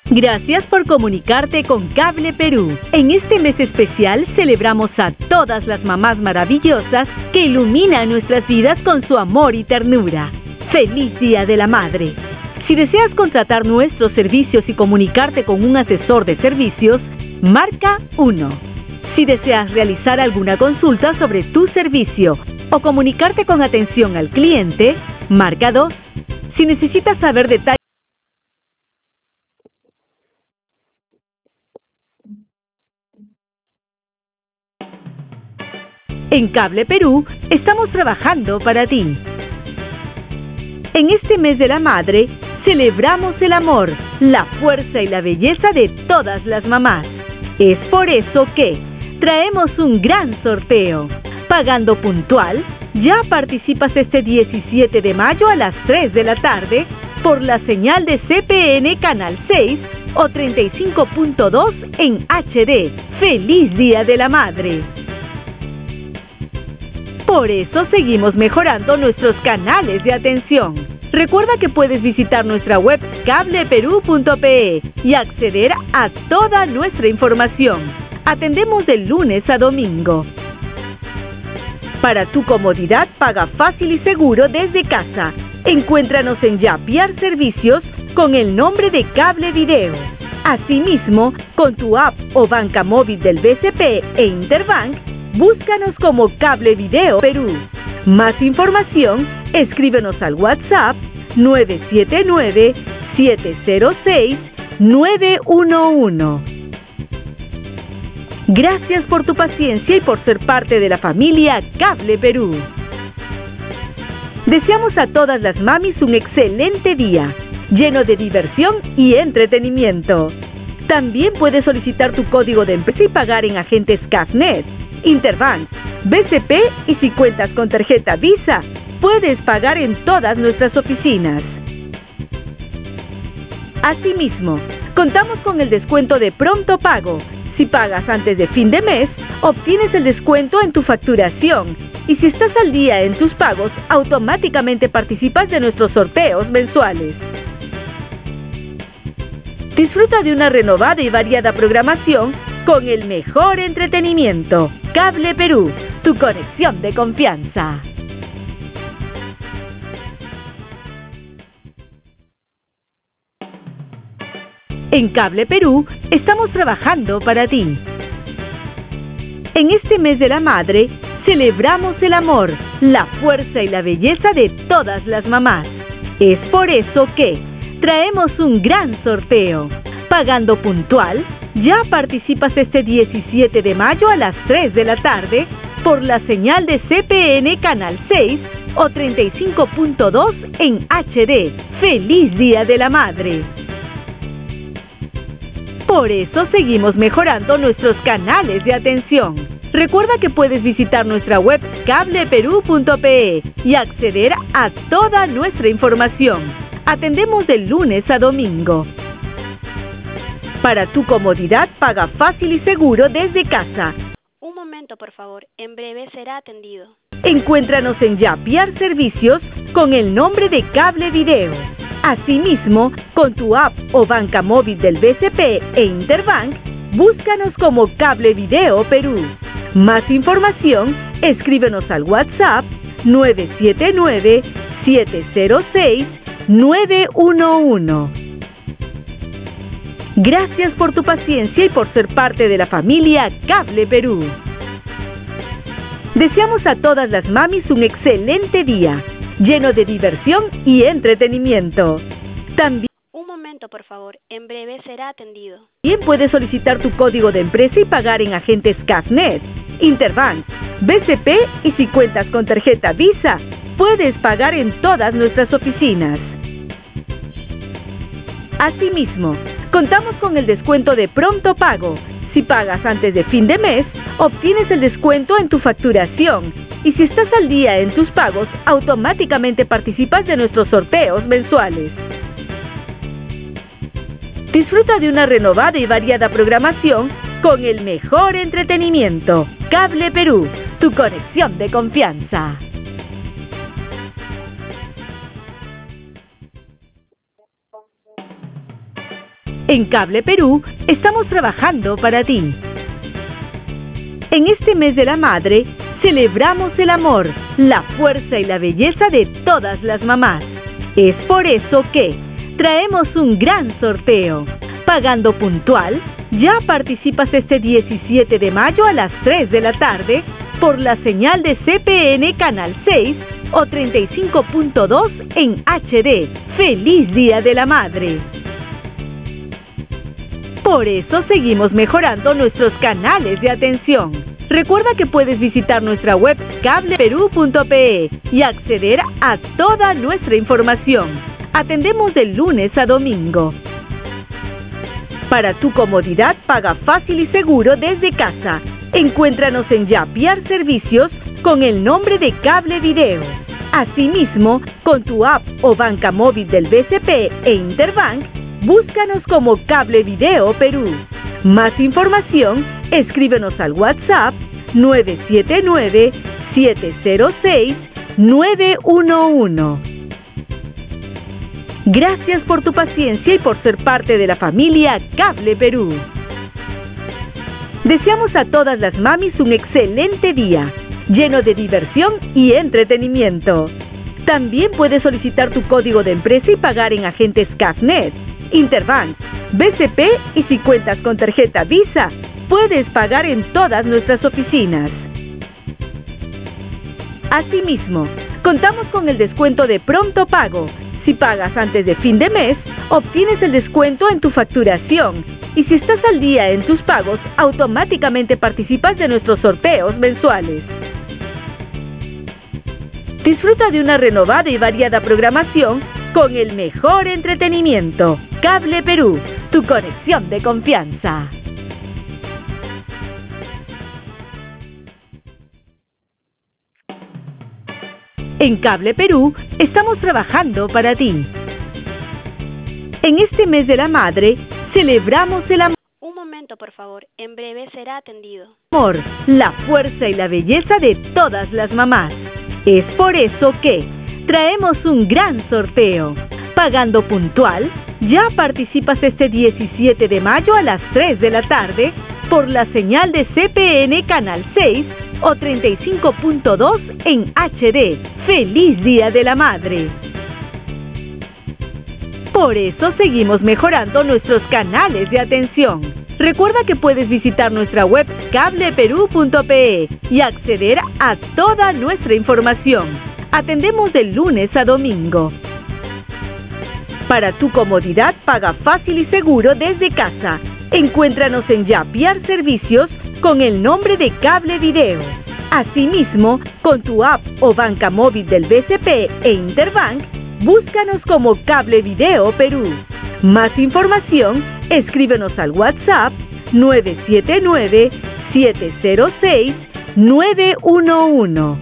Gracias por comunicarte con Cable Perú. En este mes especial celebramos a todas las mamás maravillosas que iluminan nuestras vidas con su amor y ternura. ¡Feliz Día de la Madre! Si deseas contratar nuestros servicios y comunicarte con un asesor de servicios, marca 1. Si deseas realizar alguna consulta sobre tu servicio o comunicarte con atención al cliente, marca 2. Si necesitas saber detalles en Cable Perú, estamos trabajando para ti. En este mes de la madre, celebramos el amor, la fuerza y la belleza de todas las mamás. Es por eso que traemos un gran sorteo. Pagando puntual, ya participas este 17 de mayo a las 3 de la tarde por la señal de CPN Canal 6 o 35.2 en HD. ¡Feliz Día de la Madre! Por eso seguimos mejorando nuestros canales de atención. Recuerda que puedes visitar nuestra web cableperú.pe y acceder a toda nuestra información. Atendemos de lunes a domingo. Para tu comodidad, paga fácil y seguro desde casa. Encuéntranos en Yapiar Servicios con el nombre de Cable Video. Asimismo, con tu app o banca móvil del BCP e Interbank, búscanos como Cable Video Perú. Más información, escríbenos al WhatsApp 979-706-911. Gracias por tu paciencia y por ser parte de la familia Cable Perú. Deseamos a todas las mamis un excelente día, lleno de diversión y entretenimiento. También puedes solicitar tu código de empresa y pagar en agentes CAFNet, Interbank, BCP y si cuentas con tarjeta Visa, puedes pagar en todas nuestras oficinas. Asimismo, contamos con el descuento de pronto pago. Si pagas antes de fin de mes, obtienes el descuento en tu facturación. Y si estás al día en tus pagos, automáticamente participas de nuestros sorteos mensuales. Disfruta de una renovada y variada programación con el mejor entretenimiento. Cable Perú, tu conexión de confianza. En Cable Perú, estamos trabajando para ti. En este mes de la madre, celebramos el amor, la fuerza y la belleza de todas las mamás. Es por eso que traemos un gran sorteo. Pagando puntual, ya participas este 17 de mayo a las 3 de la tarde por la señal de CPN Canal 6 o 35.2 en HD. ¡Feliz Día de la Madre! Por eso seguimos mejorando nuestros canales de atención. Recuerda que puedes visitar nuestra web cableperú.pe y acceder a toda nuestra información. Atendemos de lunes a domingo. Para tu comodidad, paga fácil y seguro desde casa. Un momento, por favor. En breve será atendido. Encuéntranos en Yapiar Servicios con el nombre de Cable Video. Asimismo, con tu app o banca móvil del BCP e Interbank, búscanos como Cable Video Perú. Más información, escríbenos al WhatsApp 979-706-911. Gracias por tu paciencia y por ser parte de la familia Cable Perú. Deseamos a todas las mamis un excelente día, lleno de diversión y entretenimiento. También Un momento, por favor. En breve será atendido. puedes solicitar tu código de empresa y pagar en agentes CAFNet, Interbank, BCP y si cuentas con tarjeta Visa, puedes pagar en todas nuestras oficinas. Asimismo, contamos con el descuento de pronto pago. Si pagas antes de fin de mes, obtienes el descuento en tu facturación. Y si estás al día en tus pagos, automáticamente participas de nuestros sorteos mensuales. Disfruta de una renovada y variada programación con el mejor entretenimiento. Cable Perú, tu conexión de confianza. En Cable Perú estamos trabajando para ti. En este mes de la madre, celebramos el amor, la fuerza y la belleza de todas las mamás. Es por eso que traemos un gran sorteo. Pagando puntual, ya participas este 17 de mayo a las 3 de la tarde por la señal de CPN Canal 6 o 35.2 en HD. ¡Feliz Día de la Madre! Por eso seguimos mejorando nuestros canales de atención. Recuerda que puedes visitar nuestra web cableperú.pe y acceder a toda nuestra información. Atendemos de lunes a domingo. Para tu comodidad, paga fácil y seguro desde casa. Encuéntranos en Yapiar Servicios con el nombre de Cable Video. Asimismo, con tu app o banca móvil del BCP e Interbank, búscanos como Cable Video Perú. Más información, escríbenos al WhatsApp 979-706-911. Gracias por tu paciencia y por ser parte de la familia Cable Perú. Deseamos a todas las mamis un excelente día, lleno de diversión y entretenimiento. También puedes solicitar tu código de empresa y pagar en agentes CAFNet, Interbank, BCP y si cuentas con tarjeta Visa, puedes pagar en todas nuestras oficinas. Asimismo, contamos con el descuento de pronto pago. Si pagas antes de fin de mes, obtienes el descuento en tu facturación. Y si estás al día en tus pagos, automáticamente participas de nuestros sorteos mensuales. Disfruta de una renovada y variada programación con el mejor entretenimiento. Cable Perú, tu conexión de confianza. En Cable Perú estamos trabajando para ti. En este mes de la madre, celebramos el amor. Un momento, por favor. En breve será atendido. La fuerza y la belleza de todas las mamás. Es por eso que traemos un gran sorteo. Pagando puntual, ya participas este 17 de mayo a las 3 de la tarde por la señal de CPN Canal 6 o 35.2 en HD. ¡Feliz Día de la Madre! Por eso seguimos mejorando nuestros canales de atención. Recuerda que puedes visitar nuestra web cableperú.pe y acceder a toda nuestra información. Atendemos de lunes a domingo. Para tu comodidad, paga fácil y seguro desde casa. Encuéntranos en Yapiar Servicios con el nombre de Cable Video. Asimismo, con tu app o banca móvil del BCP e Interbank, búscanos como Cable Video Perú. Más información, escríbenos al WhatsApp 979-706-911.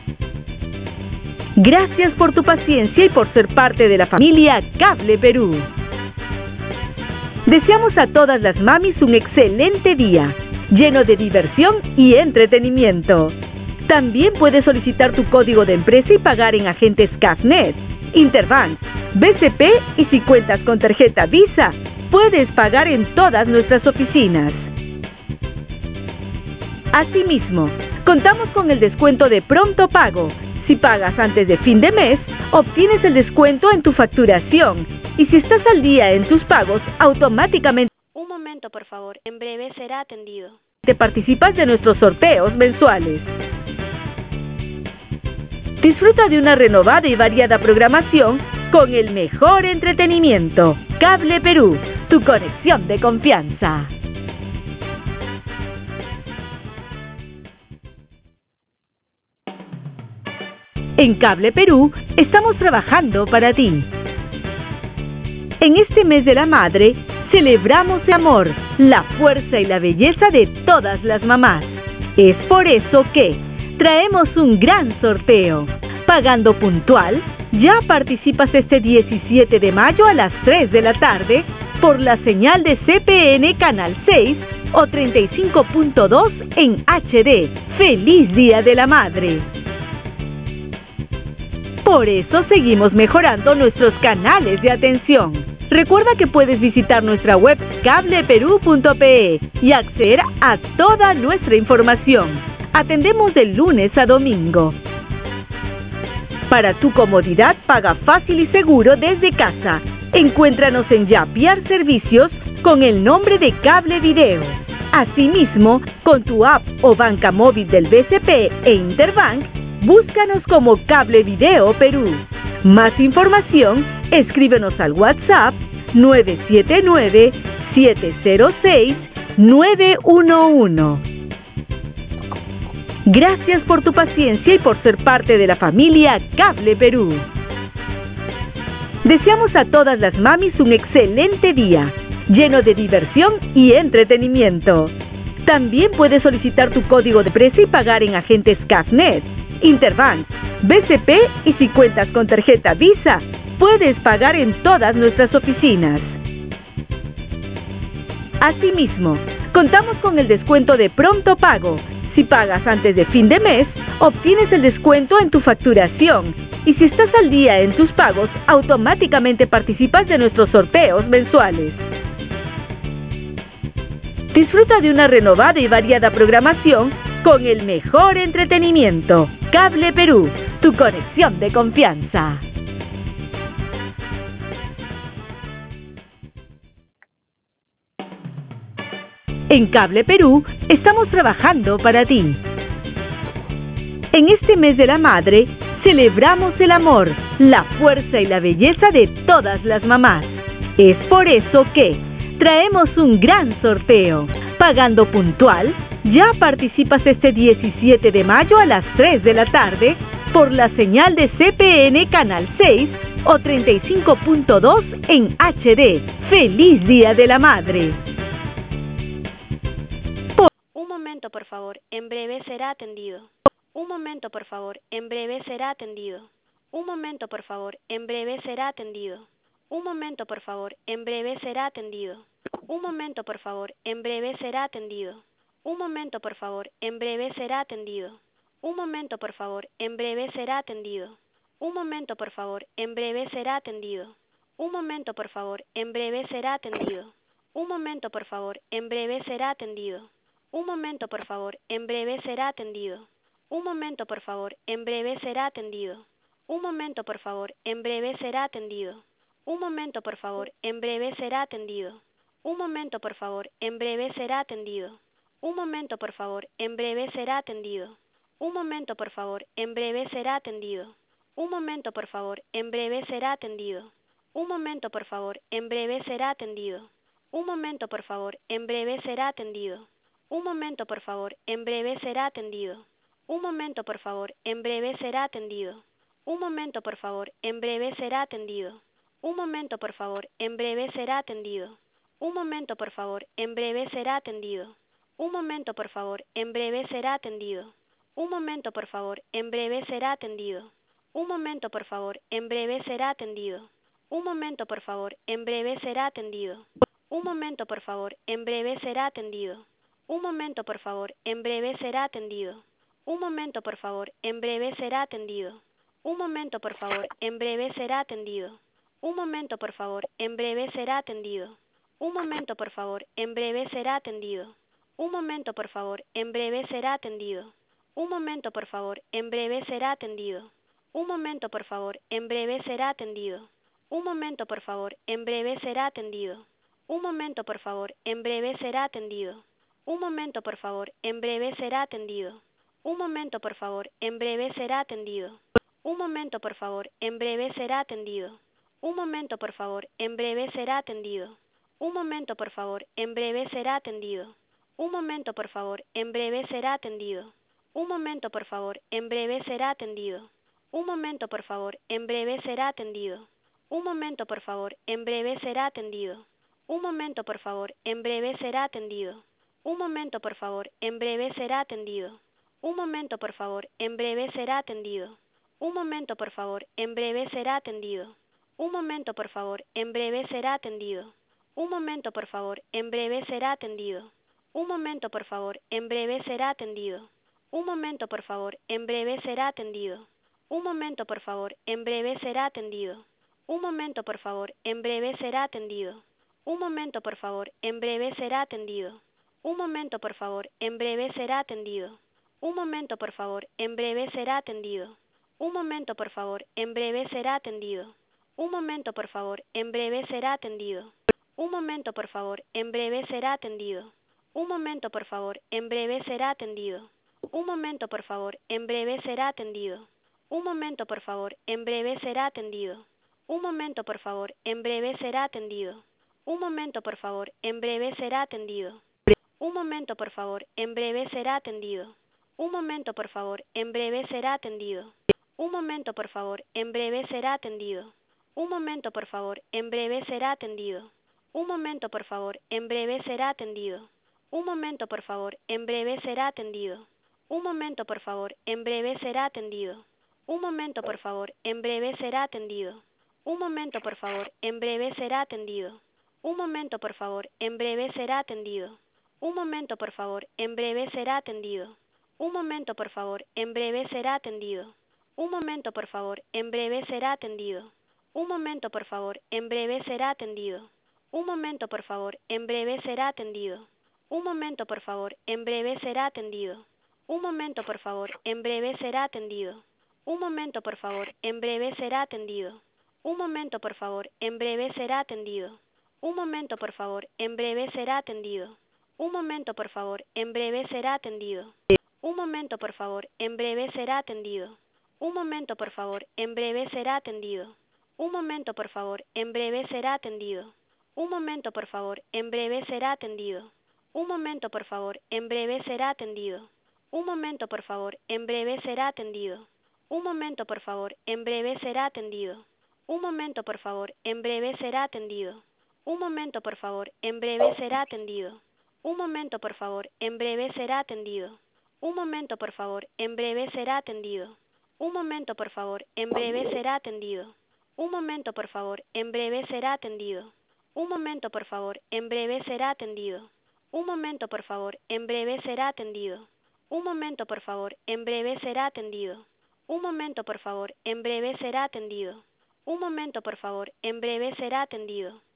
Gracias por tu paciencia y por ser parte de la familia Cable Perú. Deseamos a todas las mamis un excelente día, lleno de diversión y entretenimiento. También puedes solicitar tu código de empresa y pagar en agentes CAFNet, Interbank, BCP y si cuentas con tarjeta Visa, puedes pagar en todas nuestras oficinas. Asimismo, contamos con el descuento de pronto pago. Si pagas antes de fin de mes, obtienes el descuento en tu facturación. Y si estás al día en tus pagos, automáticamente... Un momento, por favor. En breve será atendido. Te participas de nuestros sorteos mensuales. Disfruta de una renovada y variada programación con el mejor entretenimiento. Cable Perú, tu conexión de confianza. En Cable Perú estamos trabajando para ti. En este mes de la madre, celebramos el amor, la fuerza y la belleza de todas las mamás. Es por eso que traemos un gran sorteo. Pagando puntual, ya participas este 17 de mayo a las 3 de la tarde por la señal de CPN Canal 6 o 35.2 en HD. ¡Feliz Día de la Madre! Por eso seguimos mejorando nuestros canales de atención. Recuerda que puedes visitar nuestra web cableperú.pe y acceder a toda nuestra información. Atendemos de lunes a domingo. Para tu comodidad, paga fácil y seguro desde casa. Encuéntranos en Yapiar Servicios con el nombre de Cable Video. Asimismo, con tu app o banca móvil del BCP e Interbank, búscanos como Cable Video Perú. Más información, escríbenos al WhatsApp 979-706-911. Gracias por tu paciencia y por ser parte de la familia Cable Perú. Deseamos a todas las mamis un excelente día, lleno de diversión y entretenimiento. También puedes solicitar tu código de precio y pagar en agentes CAFNet, Interbank, BCP y si cuentas con tarjeta Visa, puedes pagar en todas nuestras oficinas. Asimismo, contamos con el descuento de pronto pago. Si pagas antes de fin de mes, obtienes el descuento en tu facturación. Y si estás al día en tus pagos, automáticamente participas de nuestros sorteos mensuales. Disfruta de una renovada y variada programación con el mejor entretenimiento. Cable Perú, tu conexión de confianza. En Cable Perú estamos trabajando para ti. En este mes de la madre, celebramos el amor, la fuerza y la belleza de todas las mamás. Es por eso que traemos un gran sorteo. Pagando puntual, ya participas este 17 de mayo a las 3 de la tarde por la señal de CPN Canal 6 o 35.2 en HD. ¡Feliz Día de la Madre! Un momento, por favor. En breve será atendido. Un momento, por favor. En breve será atendido. Un momento, por favor. En breve será atendido. Un momento, por favor. En breve será atendido. Un momento, por favor. En breve será atendido. Un momento, por favor. En breve será atendido. Un momento, por favor. En breve será atendido. Un momento, por favor. En breve será atendido. Un momento, por favor. En breve será atendido. Un momento, por favor. En breve será atendido. Un momento, por favor. En breve será atendido. Un momento, por favor. En breve será atendido. Un momento, por favor. En breve será atendido. Un momento, por favor. En breve será atendido. Un momento, por favor. En breve será atendido. Un momento, por favor. En breve será atendido. Un momento, por favor. En breve será atendido. Un momento, por favor. En breve será atendido. Un momento, por favor. En breve será atendido. Un momento, por favor. En breve será atendido. Un momento, por favor. En breve será atendido. Un momento, por favor. En breve será atendido. Un momento, por favor. En breve será atendido. Un momento, por favor. En breve será atendido. Un momento, por favor. En breve será atendido. Un momento, por favor. En breve será atendido. Un momento, por favor. En breve será atendido. Un momento, por favor. En breve será atendido. Un momento, por favor. En breve será atendido. Un momento, por favor. En breve será atendido. Un momento, por favor. En breve será atendido. Un momento, por favor. En breve será atendido. Un momento, por favor. En breve será atendido. Un momento, por favor. En breve será atendido. Un momento, por favor. En breve será atendido. Un momento, por favor. En breve será atendido. Un momento, por favor. En breve será atendido. Un momento, por favor. En breve será atendido. Un momento, por favor. En breve será atendido. Un momento, por favor. En breve será atendido. Un momento, por favor. En breve será atendido. Un momento, por favor. En breve será atendido. Un momento, por favor. En breve será atendido. Un momento, por favor. En breve será atendido. Un momento, por favor. En breve será atendido. Un momento, por favor. En breve será atendido. Un momento, por favor. En breve será atendido. Un momento, por favor. En breve será atendido. Un momento, por favor. En breve será atendido. Un momento, por favor. En breve será atendido. Un momento, por favor. En breve será atendido. Un momento, por favor. En breve será atendido. Un momento, por favor. En breve será atendido. Un momento, por favor. En breve será atendido. Un momento, por favor. En breve será atendido. Un momento, por favor. En breve será atendido. Un momento, por favor. En breve será atendido. Un momento, por favor. En breve será atendido. Un momento, por favor, en breve será atendido. Un momento, por favor, en breve será atendido. Un momento, por favor, en breve será atendido. Un momento, por favor, en breve será atendido. Un momento, por favor, en breve será atendido. Un momento, por favor, en breve será atendido. Un momento, por favor, en breve será atendido. Un momento, por favor, en breve será atendido. Un momento, por favor, en breve será atendido. Un momento, por favor, en breve será atendido. Un momento, por favor, en breve será atendido. Un momento, por favor, en breve será atendido. Un momento, por favor, en breve será atendido. Un momento, por favor, en breve será atendido. Un momento, por favor, en breve será atendido. Un momento, por favor, en breve será atendido. Un momento, por favor, en breve será atendido. Un momento, por favor, en breve será atendido. Un momento, por favor, en breve será atendido. Un momento, por favor, en breve será atendido. Un momento, por favor, en breve será atendido. Un momento, por favor, en breve será atendido. Un momento, por favor, en breve será atendido. Un momento, por favor, en breve será atendido. Un momento, por favor, en breve será atendido. Un momento, por favor, en breve será atendido. Un momento, por favor, en breve será atendido. Un momento, por favor, en breve será atendido. Un momento, por favor, en breve será atendido. Un momento, por favor, en breve será atendido. Un momento, por favor, en breve será atendido. Un momento, por favor, en breve será atendido. Un momento, por favor, en breve será atendido. Un momento, por favor, en breve será atendido. Un momento, por favor, en breve será atendido. Un momento, por favor, en breve será atendido. Un momento, por favor, en breve será atendido. Un momento, por favor, en breve será atendido. Un momento, por favor, en breve será atendido. Un momento, por favor, en breve será atendido. Un momento, por favor, en breve será atendido. Un momento, por favor, en breve será atendido. Un momento, por favor, en breve será atendido. Un momento, por favor, en breve será atendido. Un momento, por favor, en breve será atendido. Un momento, por favor, en breve será atendido. Un momento, por favor, en breve será atendido. Un momento, por favor, en breve será atendido. Un momento, por favor, en breve será atendido. Un momento, por favor, en breve será atendido. Un momento, por favor, en breve será atendido.